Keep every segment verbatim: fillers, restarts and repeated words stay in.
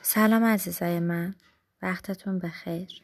سلام عزیزای من، وقتتون بخیر.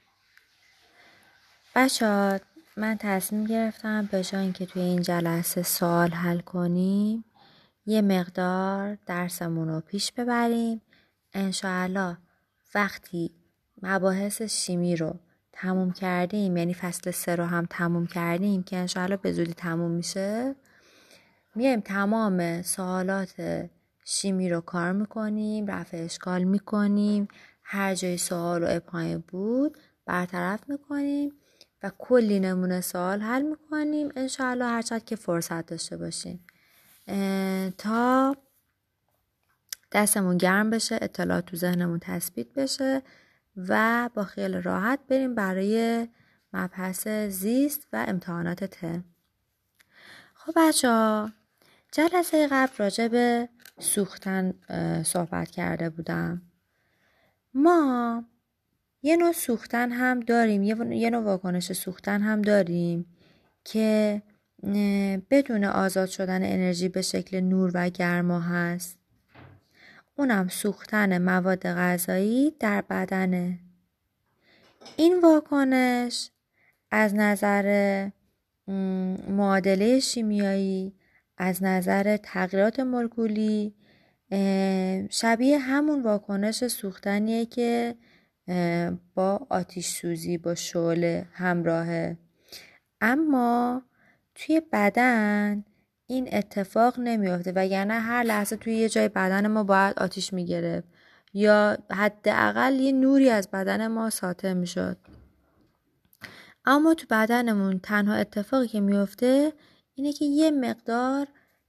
بچه‌ها، من تصمیم گرفتم به جای اینکه توی این جلسه سوال حل کنیم یه مقدار درسمون رو پیش ببریم. انشاءالله وقتی مباحث شیمی رو تموم کردیم، یعنی فصل سه رو هم تموم کردیم که انشاءالله به زودی تموم میشه، میایم تمام سوالات شیمی رو کار میکنیم، رفع اشکال میکنیم، هر جای سوال و ابهامی بود برطرف میکنیم و کلی نمونه سوال حل میکنیم انشاءالله هر چقدر که فرصت داشته باشیم تا دستمون گرم بشه، اطلاعات تو ذهنمون تثبیت بشه و با خیال راحت بریم برای مبحث زیست و امتحانات ترم. خب بچه‌ها، جلسه قبل راجع به سوختن صحبت کرده بودم. ما یه نوع سوختن هم داریم، یه نوع واکنش سوختن هم داریم که بدون آزاد شدن انرژی به شکل نور و گرما هست. اونم سوختن مواد غذایی در بدنه. این واکنش از نظر معادله شیمیایی، از نظر تغییرات مولکولی شبیه همون واکنش سوختنیه که با آتش سوزی، با شعله همراهه. اما توی بدن این اتفاق نمیافته، وگرنه هر لحظه توی یه جای بدن ما باید آتش میگرفت یا حداقل یه نوری از بدن ما ساطع میشد. اما تو بدنمون تنها اتفاقی که میفته اینه که یه مقدار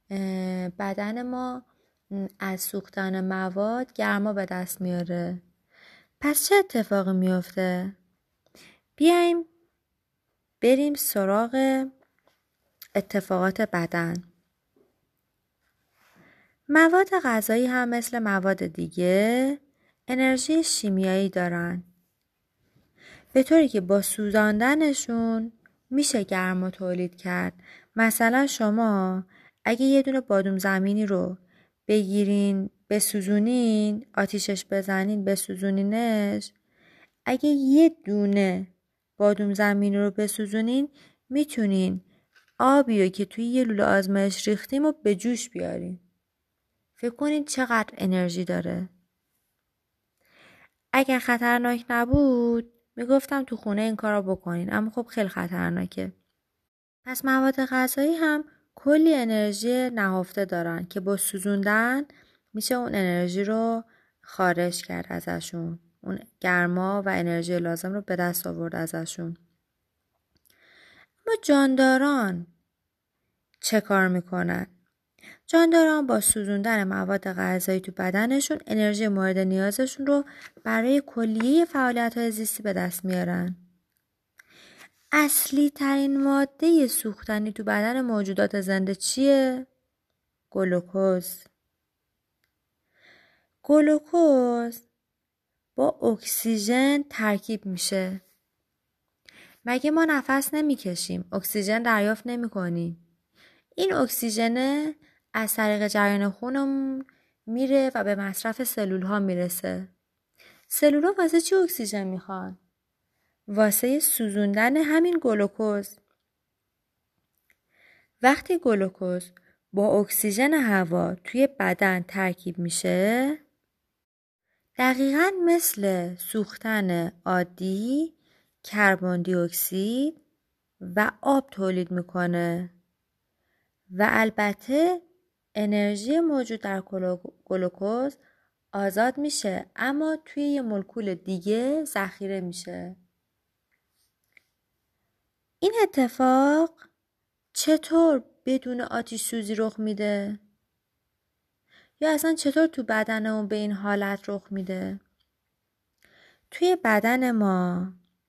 بدن ما از سوختن مواد گرما به دست میاره. پس چه اتفاقی میفته؟ بیایم بریم سراغ اتفاقات بدن. مواد غذایی هم مثل مواد دیگه انرژی شیمیایی دارن، به طوری که با سوزاندنشون میشه گرما تولید کرد. مثلا شما اگه یه دونه بادوم زمینی رو بگیرین بسوزونین، آتیشش بزنین بسوزونینش، اگه یه دونه بادوم زمینی رو بسوزونین میتونین آبی رو که توی یه لوله آزمایش ریختیم رو به جوش بیارین. فکر کنین چقدر انرژی داره. اگر خطرناک نبود میگفتم تو خونه این کار رو بکنین، اما خب خیلی خطرناکه. پس مواد غذایی هم کلی انرژی نهفته دارن که با سوزوندن میشه اون انرژی رو خارج کرد ازشون، اون گرما و انرژی لازم رو به دست آورد ازشون. اما جانداران چه کار میکنن؟ جانداران با سوزوندن مواد غذایی تو بدنشون انرژی مورد نیازشون رو برای کلیه فعالیت‌های زیستی به دست میارن. اصلی ترین ماده سوختنی تو بدن موجودات زنده چیه؟ گلوکوز. گلوکوز با اکسیژن ترکیب میشه. مگه ما نفس نمیکشیم؟ اکسیژن دریافت نمیکنیم. این اکسیژن از طریق جریان خونمون میره و به مصرف سلول ها میرسه. سلول ها واسه چی اکسیژن میخوان؟ واسه سوزوندن همین گلوکوز. وقتی گلوکوز با اکسیژن هوا توی بدن ترکیب میشه، دقیقاً مثل سوختن عادی کربن دی اکسید و آب تولید میکنه و البته انرژی موجود در گلوکوز آزاد میشه، اما توی یه مولکول دیگه ذخیره میشه. این اتفاق چطور بدون آتش سوزی رخ میده؟ یا اصلا چطور تو بدنمون به این حالت رخ میده؟ توی بدن ما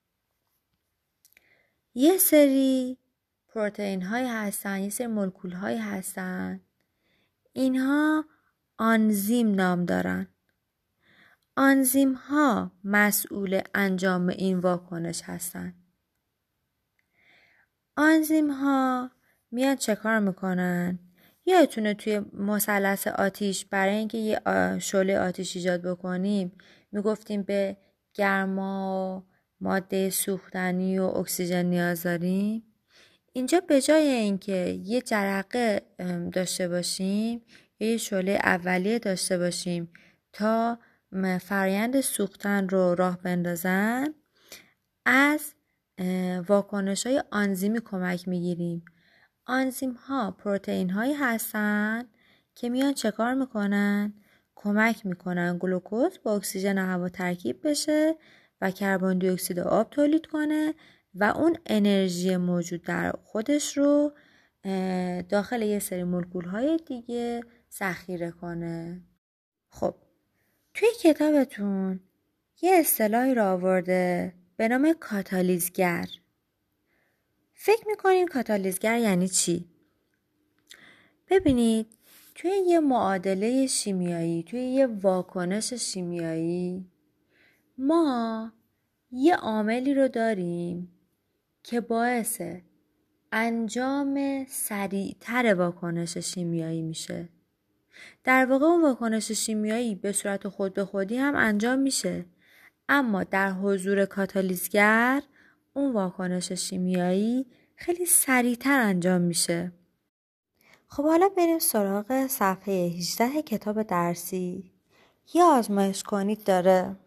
یه سری پروتئین های هستن، یه سری مولکول های هستن، اینها آنزیم نام دارن. آنزیم ها مسئول انجام این واکنش هستن. آنزیم ها میان چه کار میکنن؟ یادتونه توی مثلث آتیش برای اینکه یه شعله آتیش ایجاد بکنیم میگفتیم به گرما، ماده سوختنی و اکسیژن نیاز داریم؟ اینجا به جای اینکه یه جرقه داشته باشیم یا یه شعله اولیه داشته باشیم تا فرآیند سوختن رو راه بندازن، از واکنش های آنزیمی کمک میگیریم. آنزیم ها پروتئین هایی هستن که میان چه کار میکنن؟ کمک میکنن گلوکوز با اکسیژن هوا ترکیب بشه و کربن دی اکسید آب تولید کنه و اون انرژی موجود در خودش رو داخل یه سری مولکول های دیگه ذخیره کنه. خب توی کتابتون یه اصطلاحی رو آورده به نام کاتالیزگر. فکر میکنین کاتالیزگر یعنی چی؟ ببینید توی یه معادله شیمیایی، توی یه واکنش شیمیایی، ما یه عاملی رو داریم که باعث انجام سریعتر واکنش شیمیایی میشه. در واقع اون واکنش شیمیایی به صورت خود به خودی هم انجام میشه، اما در حضور کاتالیزگر اون واکنش شیمیایی خیلی سریعتر انجام میشه. خب حالا بریم سراغ صفحه هجده کتاب درسی. یه آزمایش کنید داره.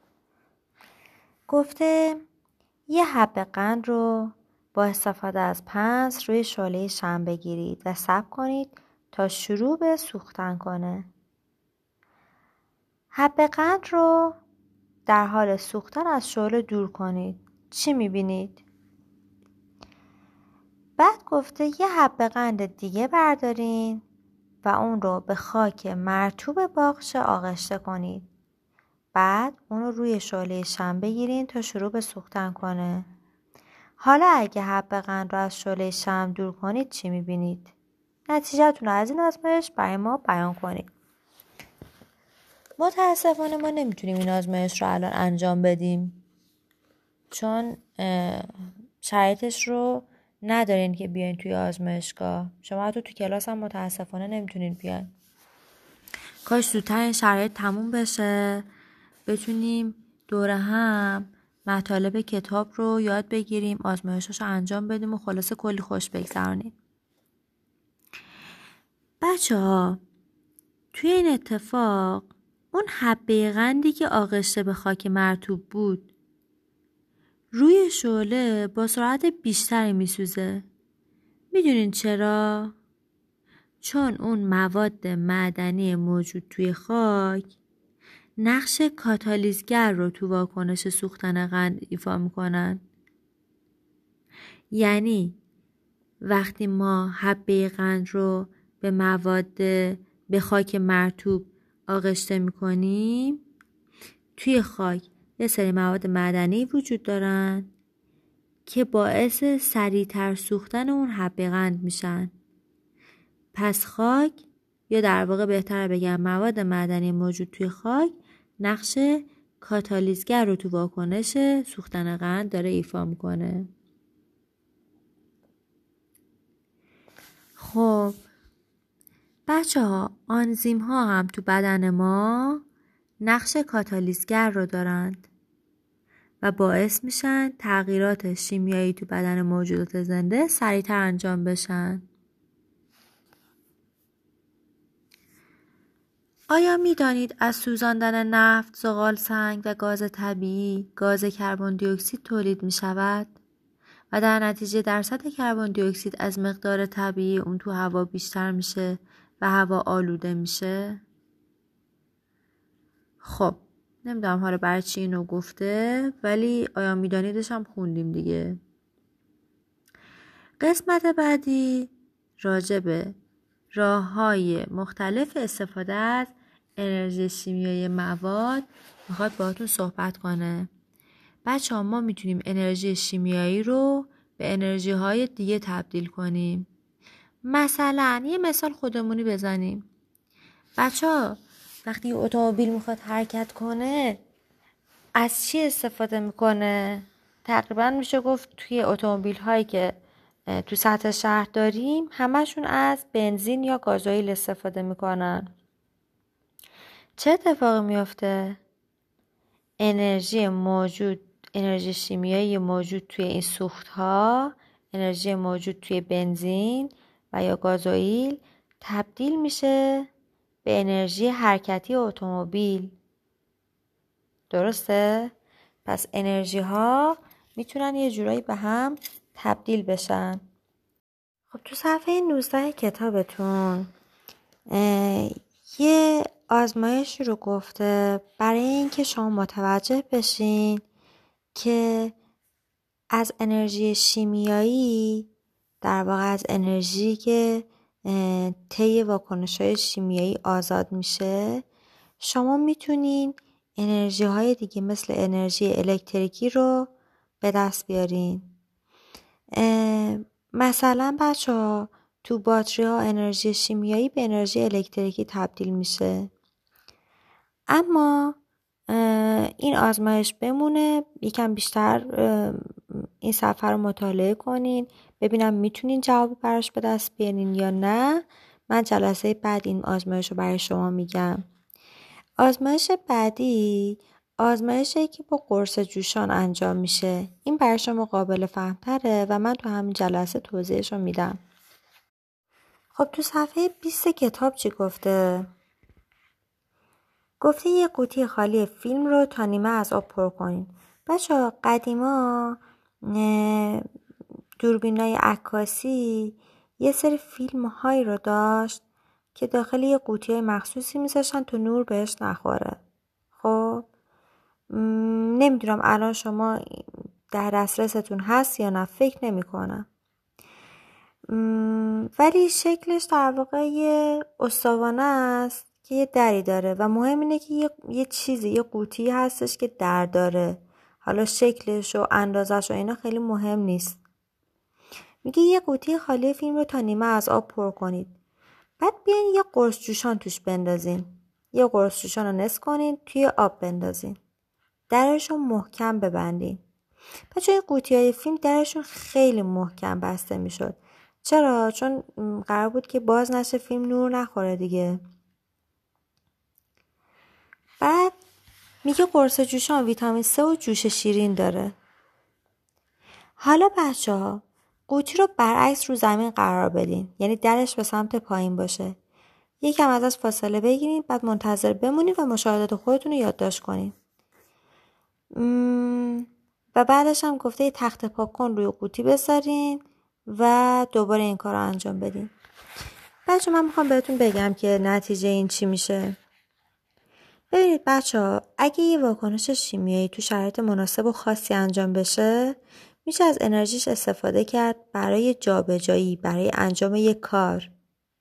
گفته یه حب قند رو با استفاده از پنس روی شعله شمع بگیرید و صبر کنید تا شروع به سوختن کنه. حب قند رو در حال سوختن از شعله دور کنید. چی میبینید؟ بعد گفته یه حب قند دیگه بردارین و اون رو به خاک مرطوب باغچه آغشته کنید. بعد اون رو روی شعله شمع بگیرین تا شروع به سوختن کنه. حالا اگه حب قند رو از شعله شمع دور کنید چی میبینید؟ نتیجه‌تون رو از این آزمایش برای ما بیان کنید. متاسفانه ما نمیتونیم این آزمایش رو الان انجام بدیم چون شرایطش رو ندارین که بیاین توی آزمایشگاه. شما حتی توی کلاس هم متاسفانه نمیتونین بیاین. کاش زودتر این شرایط تموم بشه، بتونیم دوره هم مطالب کتاب رو یاد بگیریم، آزمایشش رو انجام بدیم و خلاصه کلی خوش بگذرونیم. بچه ها توی این اتفاق اون حبه قندی که آغشته به خاک مرطوب بود روی شعله با سرعت بیشتری میسوزه. میدونین چرا؟ چون اون مواد معدنی موجود توی خاک نقش کاتالیزگر رو تو واکنش سوختن قند ایفا میکنن. یعنی وقتی ما حبه قند رو به مواد به خاک مرطوب آغشته میکنیم، توی خاک یه سری مواد معدنی وجود دارن که باعث سریعتر سوختن اون حبه قند میشن. پس خاک، یا در واقع بهتر بگم مواد معدنی موجود توی خاک، نقش کاتالیزگر رو تو واکنش سوختن قند داره ایفا میکنه. خب بچه ها، آنزیم ها هم تو بدن ما نقش کاتالیزگر رو دارند و باعث میشن تغییرات شیمیایی تو بدن موجودات زنده سریعتر انجام بشن. آیا می دانید از سوزاندن نفت، زغال سنگ و گاز طبیعی گاز کربن دی اکسید تولید می شود و در نتیجه درصد کربن دی اکسید از مقدار طبیعی اون تو هوا بیشتر میشه و هوا آلوده میشه؟ خب نمیدونم حالا برای چی اینو گفته، ولی آیا می دانیدش هم خوندیم دیگه. قسمت بعدی راجع به راه‌های مختلف استفاده از انرژی شیمیایی مواد میخواد باهاتون صحبت کنه. بچه ها ما میتونیم انرژی شیمیایی رو به انرژی های دیگه تبدیل کنیم. مثلا یه مثال خودمونی بزنیم. بچه ها وقتی اتومبیل میخواد حرکت کنه از چی استفاده میکنه؟ تقریبا میشه گفت توی اتومبیل هایی که تو سطح شهر داریم همشون از بنزین یا گازوئیل استفاده میکنن. چه اتفاقی میفته؟ انرژی موجود انرژی شیمیایی موجود توی این سوخت‌ها، انرژی موجود توی بنزین و یا گازوئیل تبدیل میشه به انرژی حرکتی اتومبیل. درسته؟ پس انرژی ها میتونن یه جورایی به هم تبدیل بشن. خب تو صفحه نوزده کتابتون یه آزمایش رو گفته برای اینکه شما متوجه بشین که از انرژی شیمیایی، در واقع از انرژی که طی واکنش‌های شیمیایی آزاد میشه، شما میتونین انرژی های دیگه مثل انرژی الکتریکی رو به دست بیارین. مثلا بچه ها تو باتری ها انرژی شیمیایی به انرژی الکتریکی تبدیل میشه. اما این آزمایش بمونه، یکم بیشتر این صفحه رو مطالعه کنین ببینم میتونین جواب براش به دست بیارین یا نه. من جلسه بعد این آزمایش رو برای شما میگم. آزمایش بعدی آزمایشی که با قرص جوشان انجام میشه. این برای شما قابل فهم‌تره و من تو همین جلسه توضیحش رو میدم. خب تو صفحه بیست کتاب چی گفته؟ گفته یه قوطی خالی فیلم رو تا نیمه از آب پر کنین. بچه‌ها قدیما دوربینای عکاسی یه سری فیلم هایی رو داشت که داخل یه قوطی های مخصوصی میذاشتن تو نور بهش نخوره. خب نمیدونم الان شما در دسترستون هست یا نه، فکر نمی کنم. ولی شکلش در واقع یه استوانه است که یه دری داره و مهم اینه که یه, یه چیزی یه قوطی هستش که در داره. حالا شکلش و اندازش و اینا خیلی مهم نیست. میگه یه قوطی خالی فیلم رو تا نیمه از آب پر کنید. بعد بیاین یه قرص جوشان توش بندازین. یه قرص جوشان رو نصف کنین توی آب بندازین. درش رو محکم ببندین. بچه این قوطی های فیلم درشون خیلی محکم بسته میشد. چرا؟ چون قرار بود که باز نشه، فیلم نور نخوره دیگه. بعد میگه قرص جوشان ویتامین سه و جوش شیرین داره. حالا بچه ها قوطی رو برعکس رو زمین قرار بدین، یعنی درش به سمت پایین باشه. یکم ازش فاصله بگیرین، بعد منتظر بمونین و مشاهدات خودتون رو یادداشت کنین. مم... و بعدش هم گفته یه تخت پاکن روی قوطی بذارین و دوباره این کار رو انجام بدین. بچه من میخوام بهتون بگم که نتیجه این چی میشه. ببینید بچه ها اگه یه واکنش شیمیایی تو شرایط مناسب و خاصی انجام بشه، میشه از انرژیش استفاده کرد برای جابجایی، برای انجام یک کار.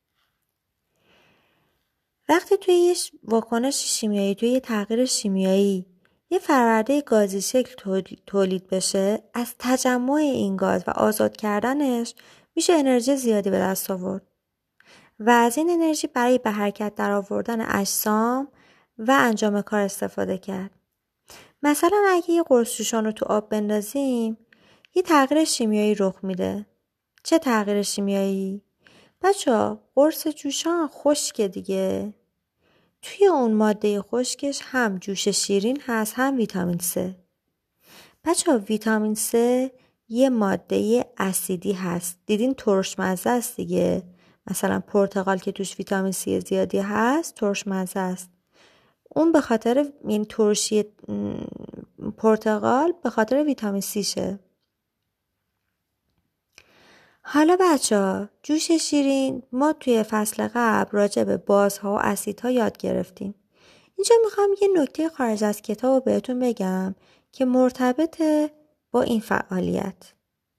وقتی توی یه واکنش شیمیایی، توی یه تغییر شیمیایی یه فرورده گازی شکل تولید بشه، از تجمع این گاز و آزاد کردنش میشه انرژی زیادی به دست آورد و از این انرژی برای به حرکت در آوردن اجسام و انجام کار استفاده کرد. مثلا اگه یه قرص جوشان رو تو آب بندازیم، یه تغییر شیمیایی رخ میده. چه تغییر شیمیایی؟ بچه‌ها قرص جوشان خشکه دیگه. توی اون ماده خشکش هم جوش شیرین هست هم ویتامین سه. بچه ها ویتامین سه یه ماده اسیدی هست. دیدین ترش مزه است دیگه. مثلا پرتقال که توش ویتامین سی زیادی هست ترش مزه است. اون به خاطر یعنی ترشی پرتقال به خاطر ویتامین سی شه. حالا بچه ها جوش شیرین ما توی فصل قبل راجع به بازها و اسیدها یاد گرفتیم. اینجا میخوام یه نکته خارج از کتاب رو بهتون بگم که مرتبطه با این فعالیت.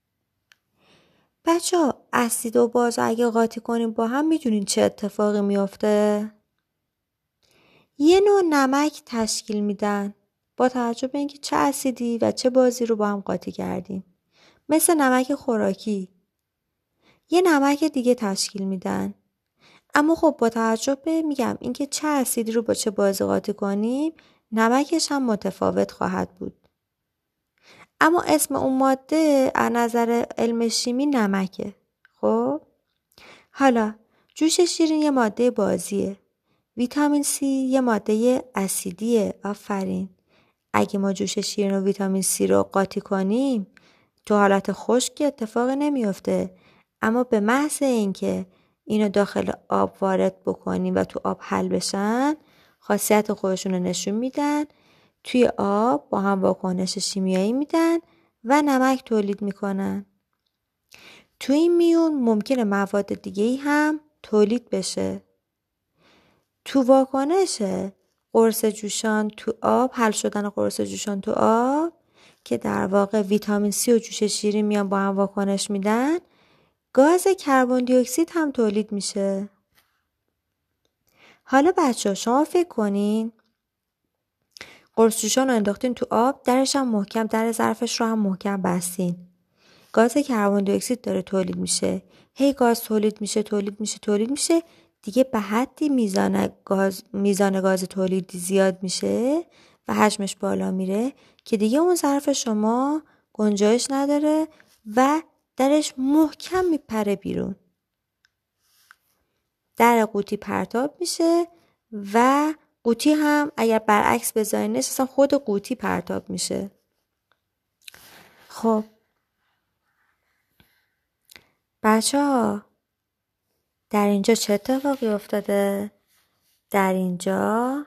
بچه ها اسید و باز اگه قاطی کنیم با هم میدونین چه اتفاقی میفته؟ یه نوع نمک تشکیل میدن با توجه به اینکه چه اسیدی و چه بازی رو با هم قاطی کردیم. مثل نمک خوراکی یه نمک دیگه تشکیل میدن. اما خب با توجه به میگم اینکه چه اسیدی رو با چه بازی قاطی کنیم، نمکش هم متفاوت خواهد بود. اما اسم اون ماده از نظر علم شیمی نمکه. خب حالا جوش شیرین یه ماده بازیه. ویتامین C یه ماده اسیدیه. آفرین. اگه ما جوش شیرین و ویتامین C رو قاطی کنیم تو حالت خشک اتفاقی نمیفته، اما به محض اینکه اینو داخل آب وارد بکنیم و تو آب حل بشن خاصیت خودشون رو نشون میدن، توی آب با هم واکنش شیمیایی میدن و نمک تولید میکنن. توی این میون ممکنه مواد دیگه‌ای هم تولید بشه. تو واکنش قرص جوشان تو آب، حل شدن قرص جوشان تو آب که در واقع ویتامین C و جوش شیرین میان با هم واکنش میدن، گاز کربن دی اکسید هم تولید میشه. حالا بچه ها شما فکر کنین قرص جوشان رو انداختین تو آب، درش هم محکم، در ظرفش رو هم محکم بستین. گاز کربن دی اکسید داره تولید میشه. هی گاز تولید میشه تولید میشه تولید میشه دیگه به حدی میزان گاز میزان گاز تولیدی زیاد میشه و حجمش بالا میره که دیگه اون ظرف شما گنجایش نداره و درش محکم میپره بیرون. در قوطی پرتاب میشه و قوطی هم اگر برعکس بذارینش اصلا خود قوطی پرتاب میشه. خب بچه ها در اینجا چه اتفاقی افتاده؟ در اینجا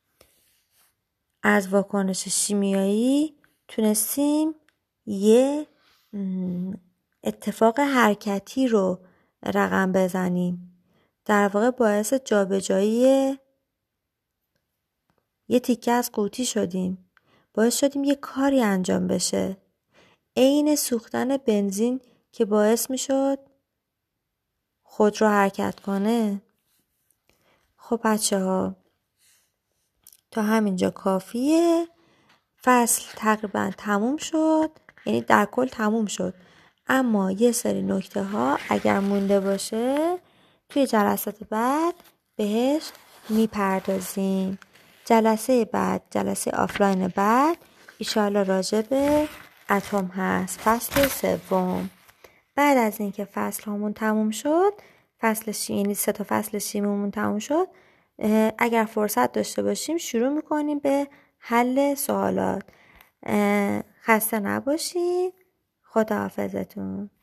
از واکنش شیمیایی تونستیم یه اتفاق حرکتی رو رقم بزنیم. در واقع باعث جابجایی یه تیکه از قوطی شدیم. باعث شدیم یه کاری انجام بشه. عین سوختن بنزین که باعث میشد خودرو حرکت کنه. خب بچه ها تا همینجا کافیه. فصل تقریبا تموم شد، یعنی در کل تموم شد، اما یه سری نکته ها اگر مونده باشه توی جلسات بعد بهش میپردازیم. جلسه بعد، جلسه آفلاین بعد ایشالا راجع به اتم هست، فصل سوم. بعد از اینکه فصل همون تموم شد، فصل شیمی، یعنی سه تا فصل شیمیمون تموم شد، اگر فرصت داشته باشیم شروع میکنیم به حل سوالات. خسته نباشید. خداحافظتون.